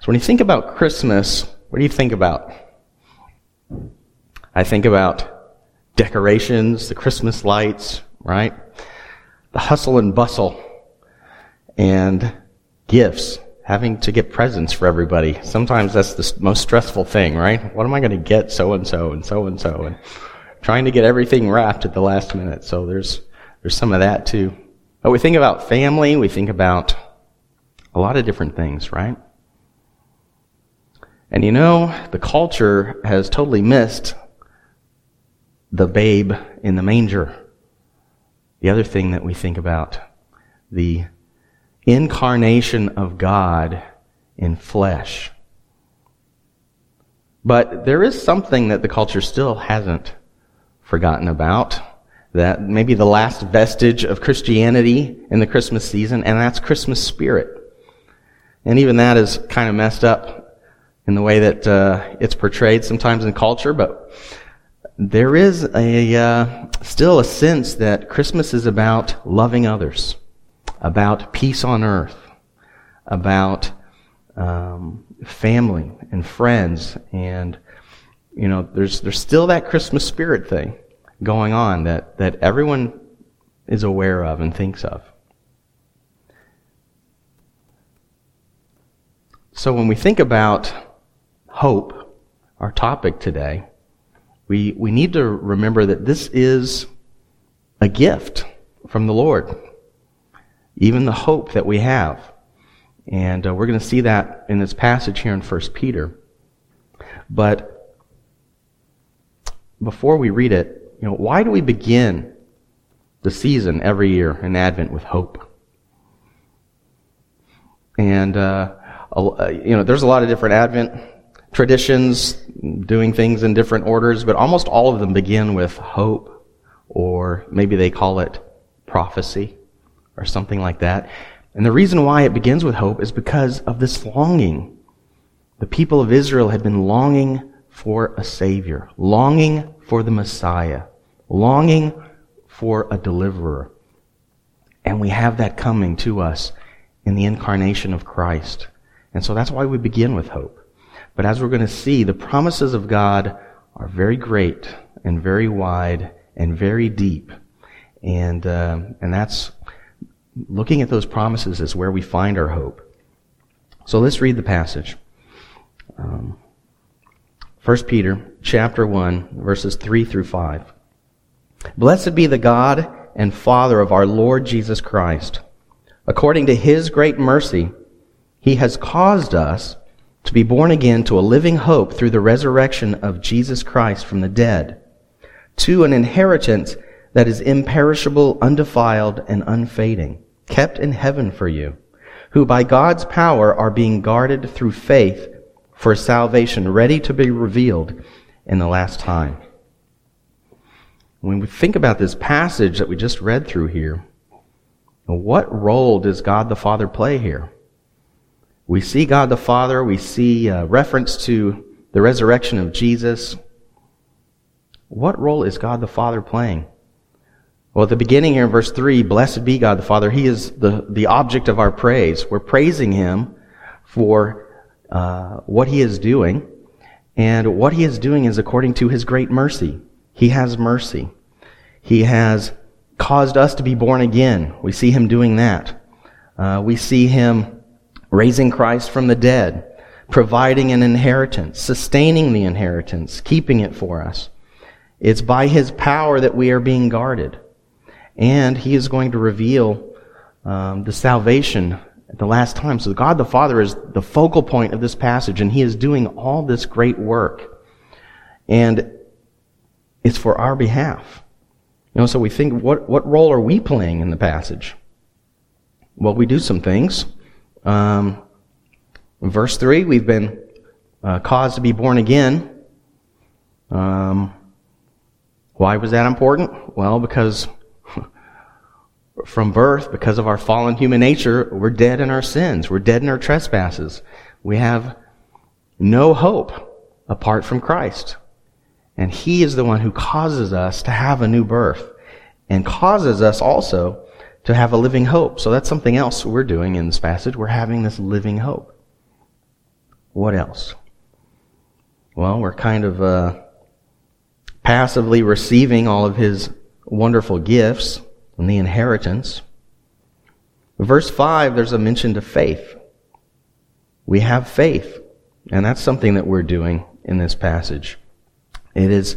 So when you think about Christmas, what do you think about? I think about decorations, the Christmas lights, right? The hustle and bustle, and gifts, having to get presents for everybody. Sometimes that's the most stressful thing, right? What am I going to get so-and-so and so-and-so? And trying to get everything wrapped at the last minute. So there's some of that too. But we think about family, we think about a lot of different things, right? And you know, the culture has totally missed the babe in the manger. The other thing that we think about, the incarnation of God in flesh. But there is something that the culture still hasn't forgotten about, that maybe the last vestige of Christianity in the Christmas season, and that's Christmas spirit. And even that is kind of messed up in the way that it's portrayed sometimes in culture, but there is still a sense that Christmas is about loving others, about peace on earth, about family and friends, and you know, there's still that Christmas spirit thing going on that everyone is aware of and thinks of. So when we think about hope, our topic today, we need to remember that this is a gift from the Lord. Even the hope that we have. And we're going to see that in this passage here in 1 Peter. But before we read it, you know, why do we begin the season every year in Advent with hope? And you know, there's a lot of different Advent traditions, doing things in different orders, but almost all of them begin with hope, or maybe they call it prophecy, or something like that. And the reason why it begins with hope is because of this longing. The people of Israel had been longing for a Savior, longing for the Messiah, longing for a deliverer. And we have that coming to us in the incarnation of Christ. And so that's why we begin with hope. But as we're going to see, the promises of God are very great and very wide and very deep. And that's, looking at those promises is where we find our hope. So let's read the passage. 1 Peter chapter 1, verses 3 through 5. Blessed be the God and Father of our Lord Jesus Christ. According to His great mercy, He has caused us to be born again to a living hope through the resurrection of Jesus Christ from the dead, to an inheritance that is imperishable, undefiled, and unfading, kept in heaven for you, who by God's power are being guarded through faith for salvation ready to be revealed in the last time. When we think about this passage that we just read through here, what role does God the Father play here? We see God the Father, we see reference to the resurrection of Jesus. What role is God the Father playing? Well, at the beginning here in verse 3, blessed be God the Father. He is the object of our praise. We're praising Him for what He is doing. And what He is doing is according to His great mercy. He has mercy. He has caused us to be born again. We see Him doing that. We see Him raising Christ from the dead, providing an inheritance, sustaining the inheritance, keeping it for us. It's by His power that we are being guarded. And He is going to reveal the salvation at the last time. So God the Father is the focal point of this passage, and He is doing all this great work. And it's for our behalf. You know, so we think, what role are we playing in the passage? Well, we do some things. Verse 3, we've been caused to be born again. Why was that important? Well, because from birth, because of our fallen human nature, we're dead in our sins. We're dead in our trespasses. We have no hope apart from Christ. And He is the one who causes us to have a new birth and causes us also to have a living hope. So that's something else we're doing in this passage. We're having this living hope. what else? Well, we're kind of passively receiving all of his wonderful gifts and the inheritance. Verse 5, there's a mention to faith. We have faith, and that's something that we're doing in this passage. It is,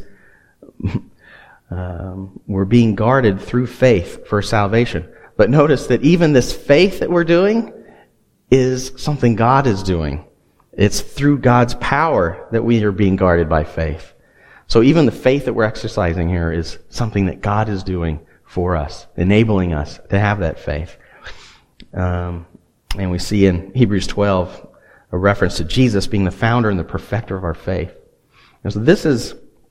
we're being guarded through faith for salvation. But notice that even this faith that we're doing is something God is doing. It's through God's power that we are being guarded by faith. So even the faith that we're exercising here is something that God is doing for us, enabling us to have that faith. And we see in Hebrews 12 a reference to Jesus being the founder and the perfecter of our faith. And so this is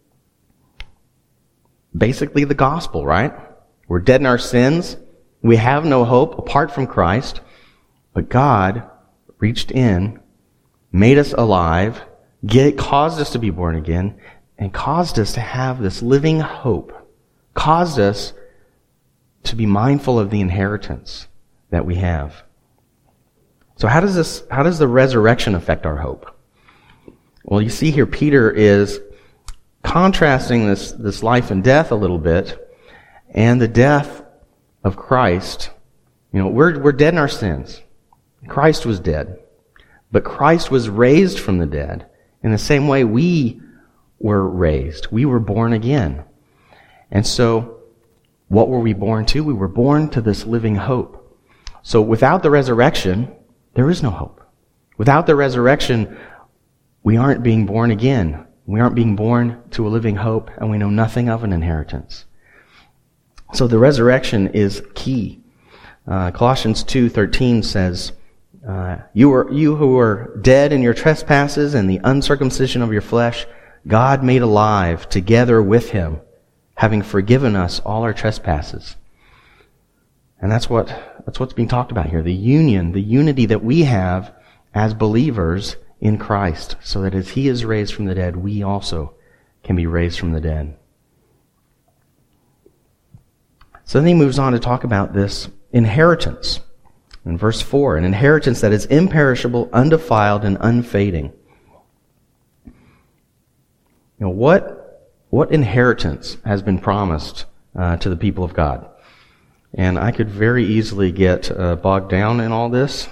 basically the gospel, right? We're dead in our sins. We have no hope apart from Christ. But God reached in, made us alive, caused us to be born again, and caused us to have this living hope, caused us to be mindful of the inheritance that we have. So how does the resurrection affect our hope? Well, you see here Peter is contrasting this life and death a little bit, and the death of Christ. You know, we're dead in our sins. Christ was dead. But Christ was raised from the dead in the same way we were raised. We were born again. And so, what were we born to? We were born to this living hope. So without the resurrection, there is no hope. Without the resurrection, we aren't being born again. We aren't being born to a living hope, and we know nothing of an inheritance. So the resurrection is key. Colossians 2:13 says, You who were dead in your trespasses and the uncircumcision of your flesh, God made alive together with him, having forgiven us all our trespasses. And that's what's being talked about here. The unity that we have as believers in Christ, so that as he is raised from the dead, we also can be raised from the dead. So then he moves on to talk about this inheritance. In verse 4, an inheritance that is imperishable, undefiled, and unfading. You know, what inheritance has been promised to the people of God? And I could very easily get bogged down in all this.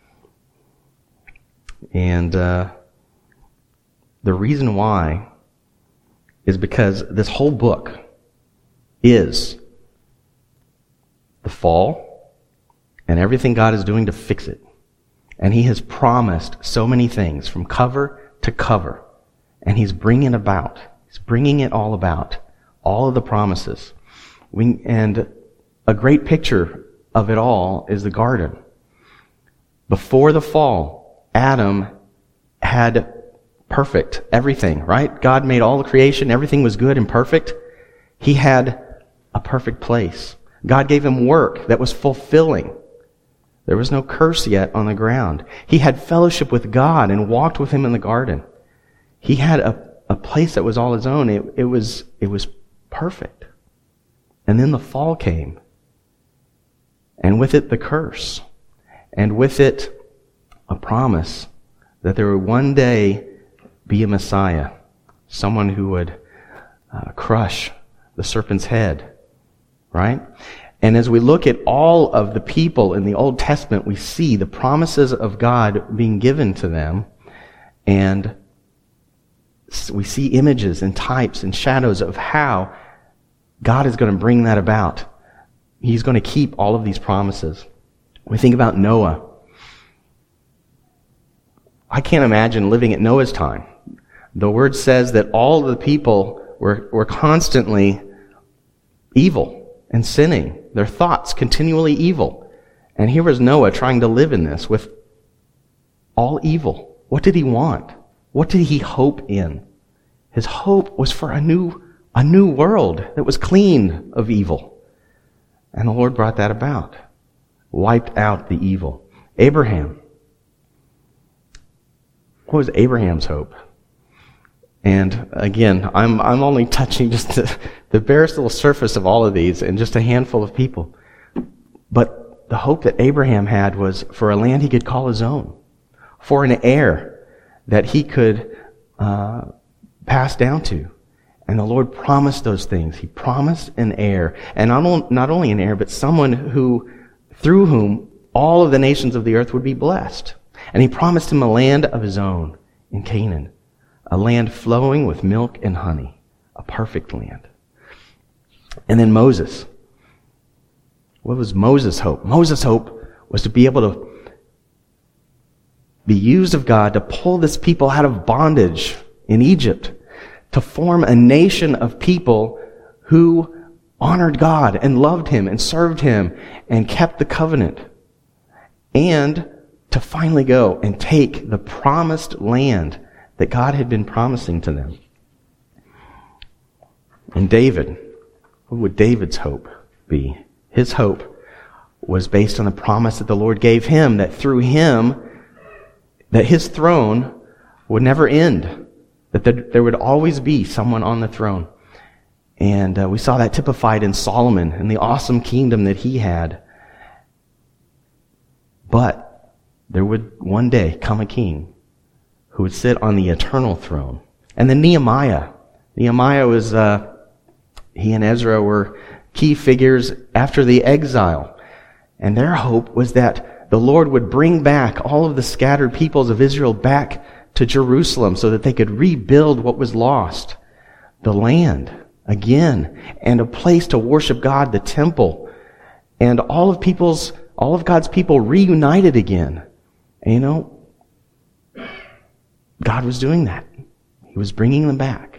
And the reason why is because this whole book is the fall and everything God is doing to fix it. And he has promised so many things from cover to cover. And he's bringing it all about, all of the promises. And a great picture of it all is the garden. Before the fall, Adam had perfect everything, right? God made all the creation, everything was good and perfect. He had a perfect place. God gave him work that was fulfilling. There was no curse yet on the ground. He had fellowship with God and walked with him in the garden. He had a place that was all his own. It was perfect. And then the fall came. And with it the curse. And with it a promise that there would one day be a Messiah. Someone who would crush the serpent's head. Right? And as we look at all of the people in the Old Testament, we see the promises of God being given to them. And we see images and types and shadows of how God is going to bring that about. He's going to keep all of these promises. We think about Noah. I can't imagine living at Noah's time. The word says that all the people were constantly evil and sinning. Their thoughts continually evil. And here was Noah trying to live in this with all evil. What did he want? What did he hope in? His hope was for a new world that was clean of evil. And the Lord brought that about. Wiped out the evil. Abraham. What was Abraham's hope? And again, I'm only touching just the barest little surface of all of these and just a handful of people. But the hope that Abraham had was for a land he could call his own. For an heir. that he could pass down to. And the Lord promised those things. He promised an heir. And not only an heir, but someone through whom all of the nations of the earth would be blessed. And he promised him a land of his own in Canaan, a land flowing with milk and honey, a perfect land. And then Moses. What was Moses' hope? Moses' hope was to be able to be used of God to pull this people out of bondage in Egypt, to form a nation of people who honored God and loved Him and served Him and kept the covenant, and to finally go and take the promised land that God had been promising to them. And David, what would David's hope be? His hope was based on the promise that the Lord gave him, that through him, that his throne would never end, that there would always be someone on the throne. And we saw that typified in Solomon and the awesome kingdom that he had. But there would one day come a king who would sit on the eternal throne. And then Nehemiah. Nehemiah was, he and Ezra were key figures after the exile. And their hope was that the Lord would bring back all of the scattered peoples of Israel back to Jerusalem so that they could rebuild what was lost. The land again, and a place to worship God, the temple, and all of God's people reunited again. And God was doing that. He was bringing them back.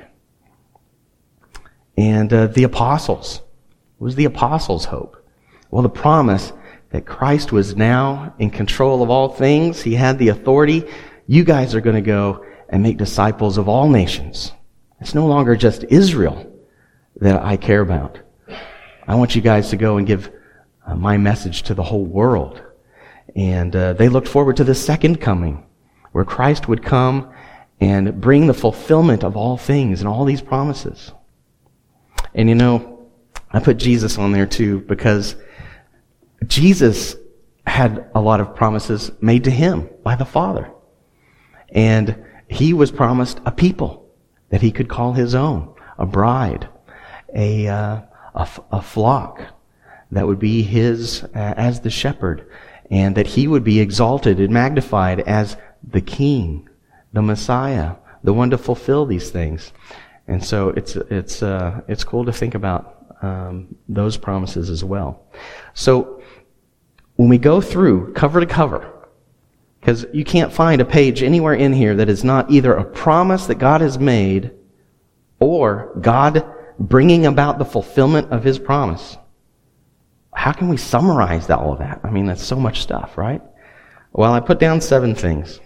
And the apostles. What was the apostles' hope? Well, the promise that Christ was now in control of all things. He had the authority. You guys are going to go and make disciples of all nations. It's no longer just Israel that I care about. I want you guys to go and give my message to the whole world. And they looked forward to the second coming, where Christ would come and bring the fulfillment of all things and all these promises. And I put Jesus on there too, because Jesus had a lot of promises made to him by the Father. And he was promised a people that he could call his own, a bride, a flock that would be his as the shepherd, and that he would be exalted and magnified as the King, the Messiah, the one to fulfill these things. And so it's cool to think about those promises as well. So when we go through cover to cover, because you can't find a page anywhere in here that is not either a promise that God has made or God bringing about the fulfillment of His promise. How can we summarize all of that? I mean, that's so much stuff, right? Well, I put down 7 things.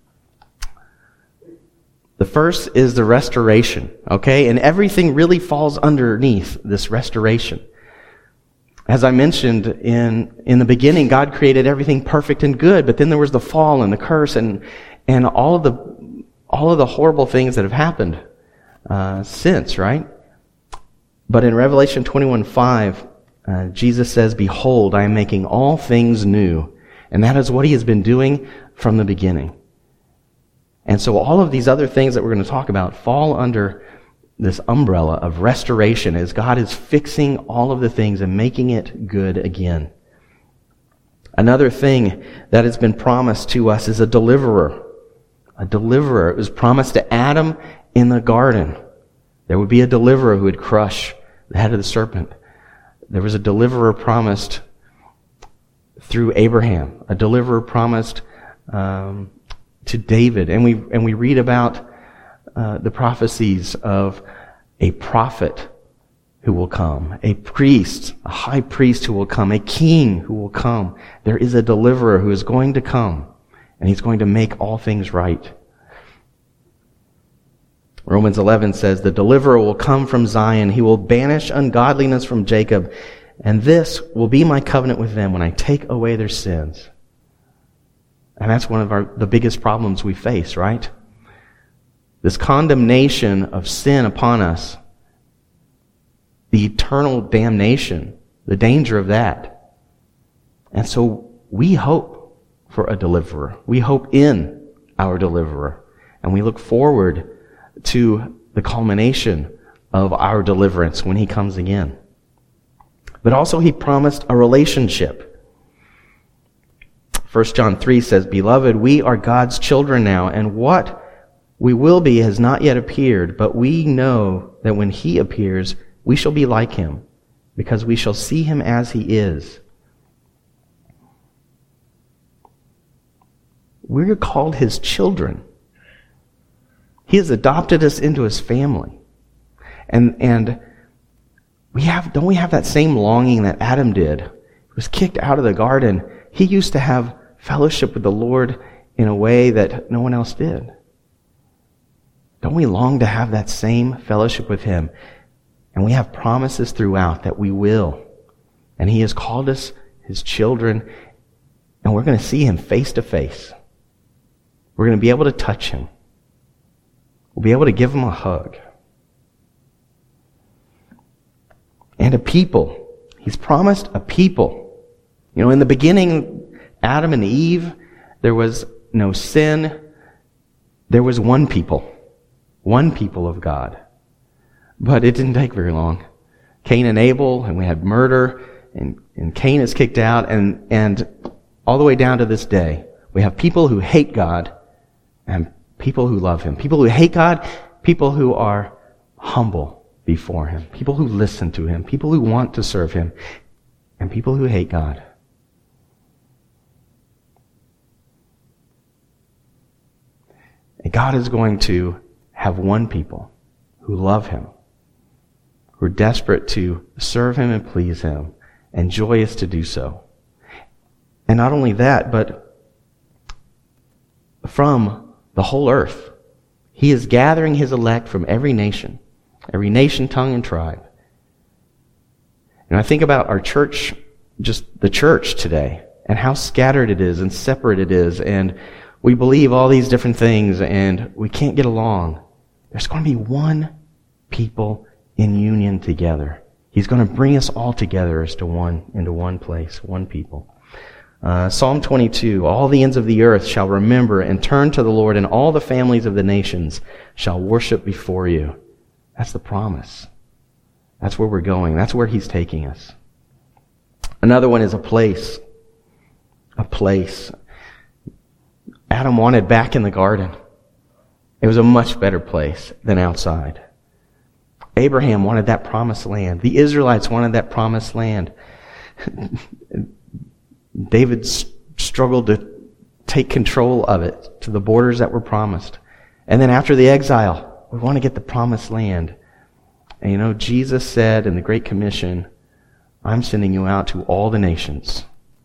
The first is the restoration, okay? And everything really falls underneath this restoration. As I mentioned in the beginning, God created everything perfect and good, but then there was the fall and the curse and all of the horrible things that have happened since, right? But in Revelation 21:5, Jesus says, "Behold, I am making all things new." And that is what He has been doing from the beginning. And so all of these other things that we're going to talk about fall under this umbrella of restoration, as God is fixing all of the things and making it good again. Another thing that has been promised to us is a deliverer. A deliverer. It was promised to Adam in the garden. There would be a deliverer who would crush the head of the serpent. There was a deliverer promised through Abraham. A deliverer promised to David. And we read about the prophecies of a prophet who will come, a priest, a high priest who will come, a king who will come. There is a deliverer who is going to come, and He's going to make all things right. Romans 11 says, "The deliverer will come from Zion. He will banish ungodliness from Jacob, and this will be my covenant with them when I take away their sins." And that's one of the biggest problems we face, right? This condemnation of sin upon us, the eternal damnation, the danger of that. And so we hope for a deliverer. We hope in our deliverer. And we look forward to the culmination of our deliverance when he comes again. But also he promised a relationship. 1 John 3 says, "Beloved, we are God's children now, and what we will be has not yet appeared, but we know that when he appears, we shall be like him, because we shall see him as he is." We're called his children. He has adopted us into his family. And don't we have that same longing that Adam did? He was kicked out of the garden. He used to have fellowship with the Lord in a way that no one else did. Don't we long to have that same fellowship with him? And we have promises throughout that we will. And he has called us his children, and we're going to see him face to face. We're going to be able to touch him. We'll be able to give him a hug. And a people. He's promised a people. You know, in the beginning, Adam and Eve, there was no sin. There was one people. One people of God. But it didn't take very long. Cain and Abel, and we had murder, and Cain is kicked out, and all the way down to this day, we have people who hate God and people who love him. People who hate God, people who are humble before him, people who listen to him, people who want to serve him, and people who hate God. And God is going to have one people who love him, who are desperate to serve him and please him, and joyous to do so. And not only that, but from the whole earth, he is gathering his elect from every nation, tongue, and tribe. And I think about our church, just the church today, and how scattered it is and separate it is, and we believe all these different things, and we can't get along. There's going to be one people in union together. He's going to bring us all together into one place, one people. Psalm 22, "All the ends of the earth shall remember and turn to the Lord, and all the families of the nations shall worship before you." That's the promise. That's where we're going. That's where he's taking us. Another one is a place. A place. Adam wanted back in the garden. It was a much better place than outside. Abraham wanted that promised land. The Israelites wanted that promised land. David struggled to take control of it to the borders that were promised. And then after the exile, we want to get the promised land. And you know, Jesus said in the Great Commission, "I'm sending you out to all the nations."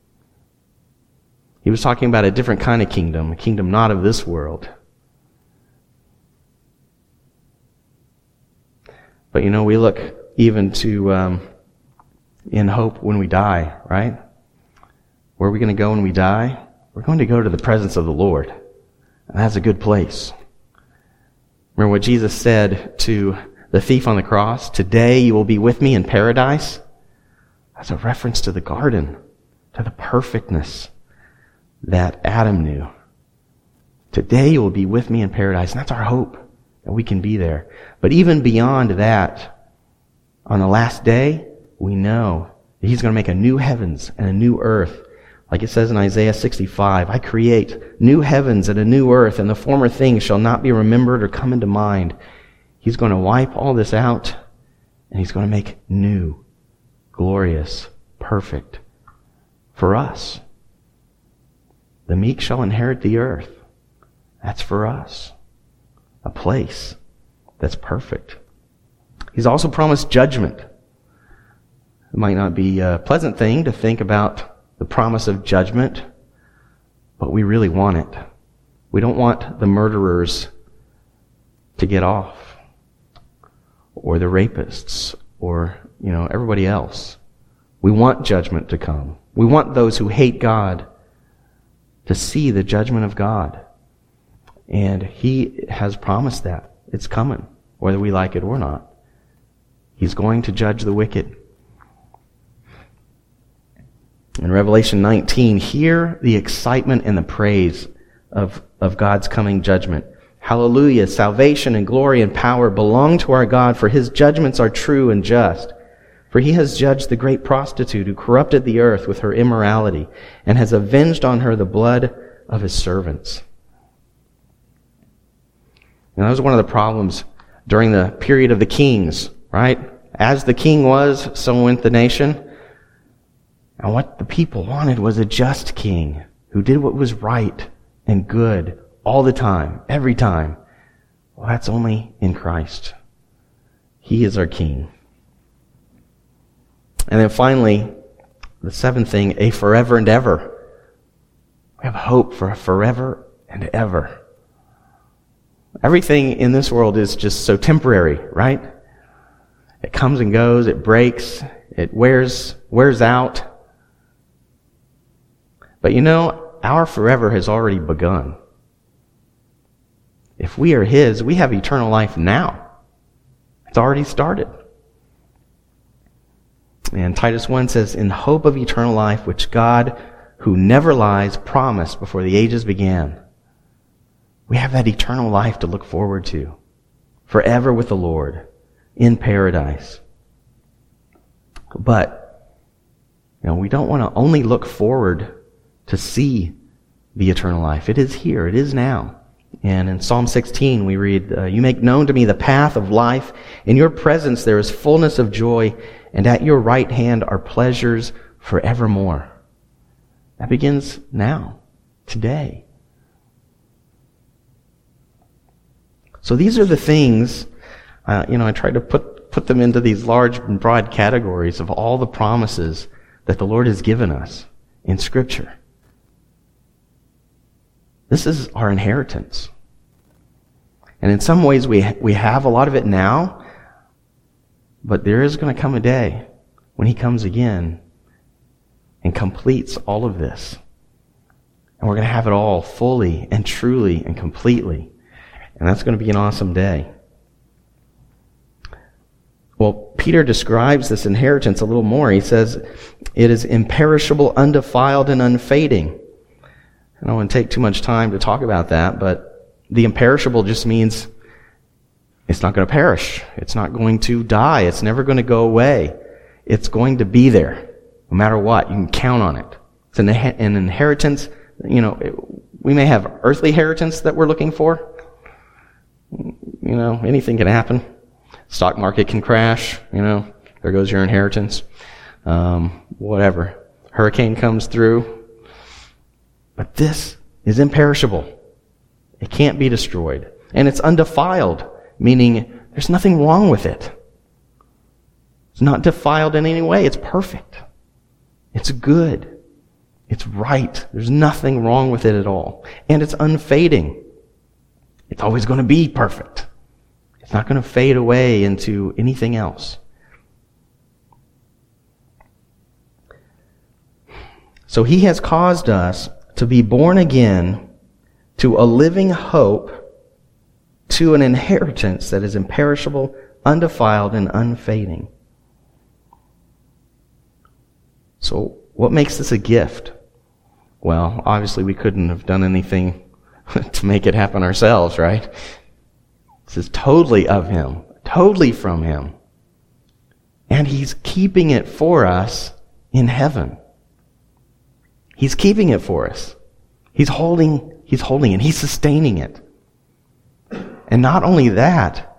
He was talking about a different kind of kingdom, a kingdom not of this world. But you know, we look even to in hope when we die, right? Where are we going to go when we die? We're going to go to the presence of the Lord. And that's a good place. Remember what Jesus said to the thief on the cross? "Today you will be with me in paradise." That's a reference to the garden, to the perfectness that Adam knew. Today you will be with me in paradise. And that's our hope, that we can be there. But even beyond that, on the last day, we know that he's going to make a new heavens and a new earth. Like it says in Isaiah 65, "I create new heavens and a new earth, and the former things shall not be remembered or come into mind." He's going to wipe all this out, and he's going to make new, glorious, perfect for us. "The meek shall inherit the earth." That's for us. A place that's perfect. He's also promised judgment. It might not be a pleasant thing to think about the promise of judgment, but we really want it. We don't want the murderers to get off, or the rapists, or, everybody else. We want judgment to come. We want those who hate God to see the judgment of God. And he has promised that. It's coming, whether we like it or not. He's going to judge the wicked. In Revelation 19, hear the excitement and the praise of God's coming judgment. Hallelujah! Salvation and glory and power belong to our God, for his judgments are true and just. For he has judged the great prostitute who corrupted the earth with her immorality, and has avenged on her the blood of his servants. And that was one of the problems during the period of the kings, right? As the king was, so went the nation. And what the people wanted was a just king who did what was right and good all the time, every time. Well, that's only in Christ. He is our king. And then finally, the seventh thing, a forever and ever. We have hope for a forever and ever. Everything in this world is just so temporary, right? It comes and goes, it breaks, it wears out. But you know, our forever has already begun. If we are his, we have eternal life now. It's already started. And Titus 1 says, in hope of eternal life, which God, who never lies, promised before the ages began. We have that eternal life to look forward to, forever with the Lord, in paradise. But, we don't want to only look forward to see the eternal life. It is here. It is now. And in Psalm 16 we read, you make known to me the path of life. In your presence there is fullness of joy, and at your right hand are pleasures forevermore. That begins now, today. So these are the things, I try to put them into these large and broad categories of all the promises that the Lord has given us in Scripture. This is our inheritance. And in some ways we have a lot of it now, but there is going to come a day when he comes again and completes all of this. And we're going to have it all fully and truly and completely. And that's going to be an awesome day. Well, Peter describes this inheritance a little more. He says, it is imperishable, undefiled, and unfading. I don't want to take too much time to talk about that, but the imperishable just means it's not going to perish. It's not going to die. It's never going to go away. It's going to be there, no matter what. You can count on it. It's an inheritance. We may have earthly inheritance that we're looking for. Anything can happen. Stock market can crash. There goes your inheritance. Whatever. Hurricane comes through. But this is imperishable. It can't be destroyed. And it's undefiled, meaning there's nothing wrong with it. It's not defiled in any way. It's perfect. It's good. It's right. There's nothing wrong with it at all. And it's unfading. It's always going to be perfect. It's not going to fade away into anything else. So he has caused us to be born again to a living hope, to an inheritance that is imperishable, undefiled, and unfading. So what makes this a gift? Well, obviously we couldn't have done anything to make it happen ourselves, right? This is totally of him, totally from him. And he's keeping it for us in heaven. He's keeping it for us. He's holding it. He's sustaining it. And not only that,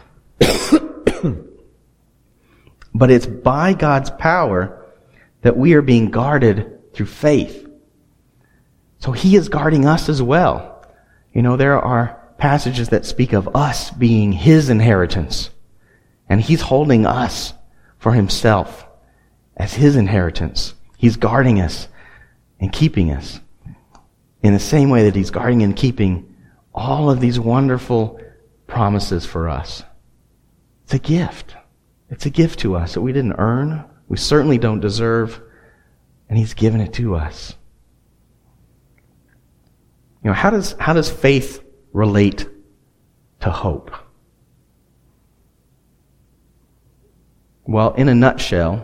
but it's by God's power that we are being guarded through faith. So he is guarding us as well. There are passages that speak of us being his inheritance. And he's holding us for himself as his inheritance. He's guarding us and keeping us in the same way that he's guarding and keeping all of these wonderful promises for us. It's a gift. It's a gift to us that we didn't earn. We certainly don't deserve. And he's given it to us. How does faith relate to hope? Well, in a nutshell,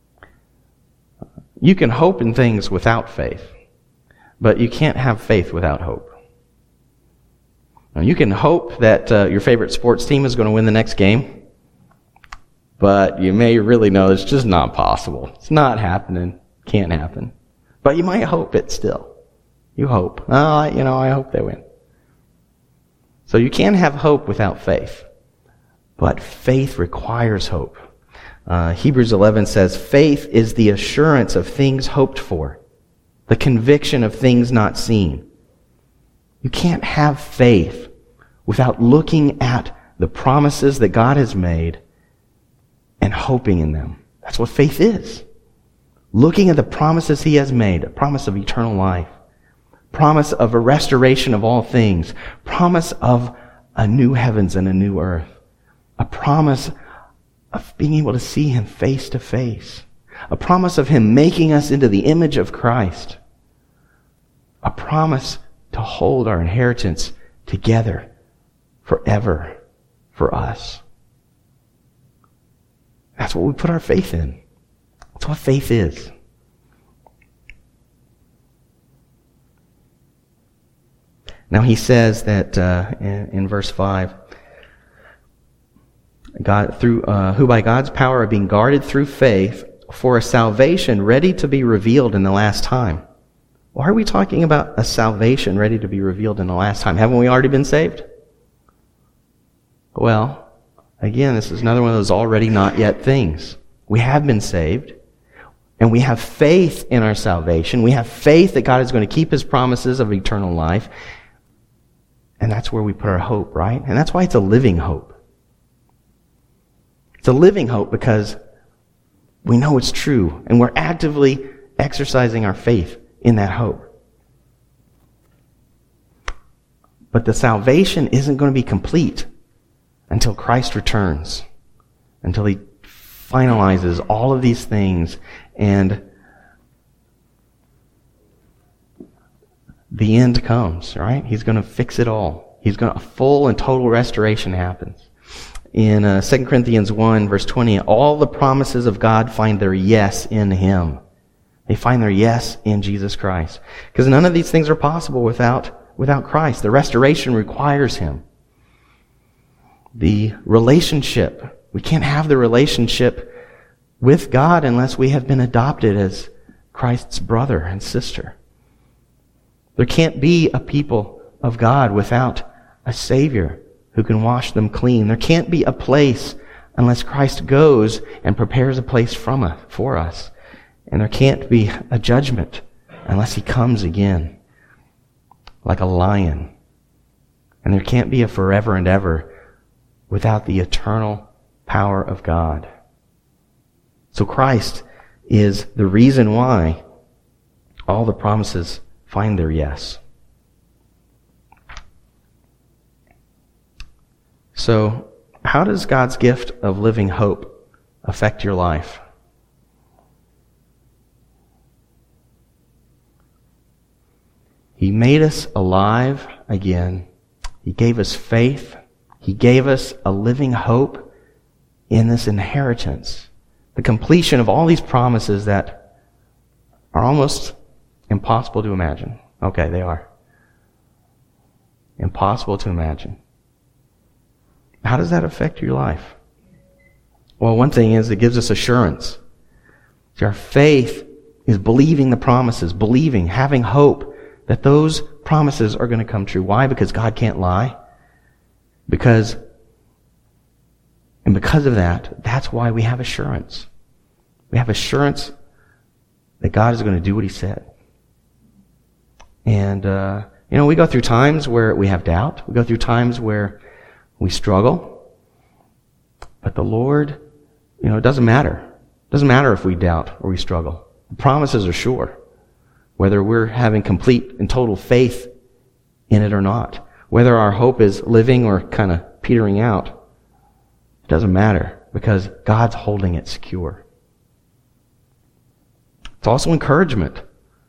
you can hope in things without faith, but you can't have faith without hope. Now, you can hope that your favorite sports team is going to win the next game, but you may really know it's just not possible. It's not happening. Can't happen. But you might hope it still. You hope. I hope they win. So you can have hope without faith. But faith requires hope. Hebrews 11 says, faith is the assurance of things hoped for, the conviction of things not seen. You can't have faith without looking at the promises that God has made and hoping in them. That's what faith is. Looking at the promises He has made, a promise of eternal life, promise of a restoration of all things, promise of a new heavens and a new earth, a promise of being able to see Him face to face, a promise of Him making us into the image of Christ, a promise to hold our inheritance together forever for us. That's what we put our faith in. That's what faith is. Now he says that in verse 5, who by God's power are being guarded through faith for a salvation ready to be revealed in the last time. Why are we talking about a salvation ready to be revealed in the last time? Haven't we already been saved? Well, again, this is another one of those already not yet things. We have been saved, and we have faith in our salvation. We have faith that God is going to keep His promises of eternal life, and that's where we put our hope, right? And that's why it's a living hope. It's a living hope because we know it's true, and we're actively exercising our faith in that hope. But the salvation isn't going to be complete until Christ returns, until He finalizes all of these things and the end comes, right? He's going to fix it all. A full and total restoration happens. In 2 Corinthians 1, verse 20, all the promises of God find their yes in Him. They find their yes in Jesus Christ. Because none of these things are possible without Christ. The restoration requires Him. The relationship, we can't have the relationship with God unless we have been adopted as Christ's brother and sister. There can't be a people of God without a Savior who can wash them clean. There can't be a place unless Christ goes and prepares a place for us. And there can't be a judgment unless He comes again like a lion. And there can't be a forever and ever without the eternal power of God. So Christ is the reason why all the promises find their yes. So, how does God's gift of living hope affect your life? He made us alive again. He gave us faith. He gave us a living hope in this inheritance. The completion of all these promises that are almost impossible to imagine. Okay, they are. Impossible to imagine. How does that affect your life? Well, one thing is it gives us assurance. See, our faith is believing the promises, having hope that those promises are going to come true. Why? Because God can't lie. Because of that, that's why we have assurance. We have assurance that God is going to do what He said. And, we go through times where we have doubt. We go through times where we struggle. But the Lord, it doesn't matter. It doesn't matter if we doubt or we struggle. The promises are sure. Whether we're having complete and total faith in it or not. Whether our hope is living or kind of petering out. It doesn't matter because God's holding it secure. It's also encouragement.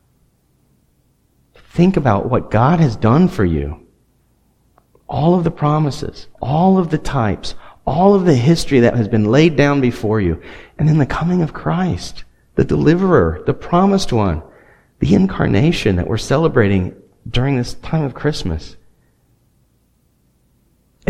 Think about what God has done for you. All of the promises, all of the types, all of the history that has been laid down before you. And then the coming of Christ, the deliverer, the promised one, the incarnation that we're celebrating during this time of Christmas.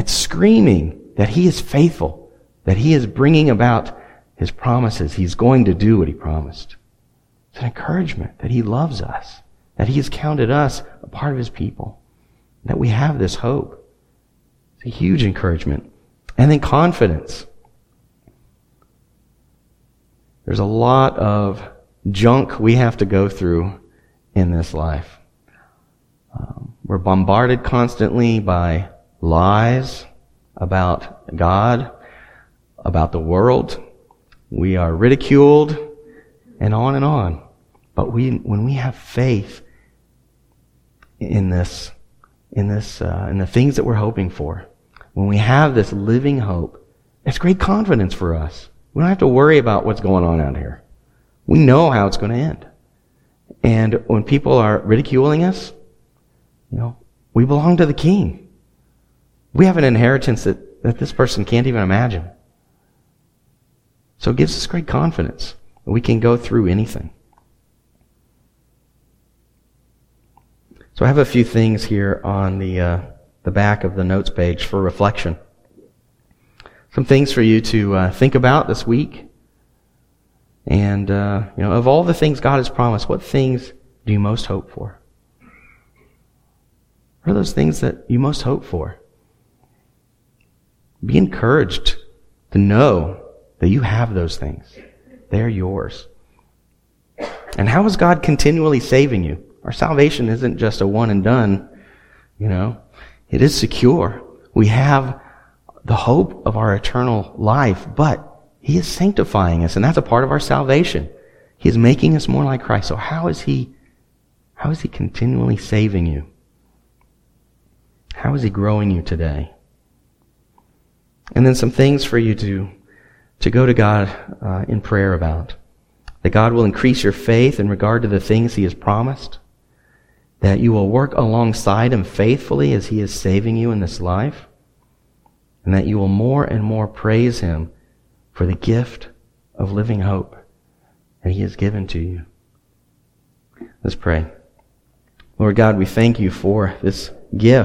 screaming that He is faithful, that He is bringing about His promises. He's going to do what He promised. It's an encouragement that He loves us, that He has counted us a part of His people, that we have this hope. It's a huge encouragement. And then confidence. There's a lot of junk we have to go through in this life. We're bombarded constantly by lies about God, about the world. We are ridiculed, and on and on. But when we have faith in the things that we're hoping for, when we have this living hope, it's great confidence for us. We don't have to worry about what's going on out here. We know how it's going to end. And when people are ridiculing us, we belong to the King. We have an inheritance that this person can't even imagine. So it gives us great confidence that we can go through anything. So I have a few things here on the back of the notes page for reflection. Some things for you to think about this week. And, of all the things God has promised, what things do you most hope for? What are those things that you most hope for? Be encouraged to know that you have those things. They're yours. And how is God continually saving you? Our salvation isn't just a one and done, It is secure. We have the hope of our eternal life, but He is sanctifying us, and that's a part of our salvation. He is making us more like Christ. So how is He continually saving you? How is He growing you today? And then some things for you to go to God in prayer about. That God will increase your faith in regard to the things He has promised. That you will work alongside Him faithfully as He is saving you in this life. And that you will more and more praise Him for the gift of living hope that He has given to you. Let's pray. Lord God, we thank You for this gift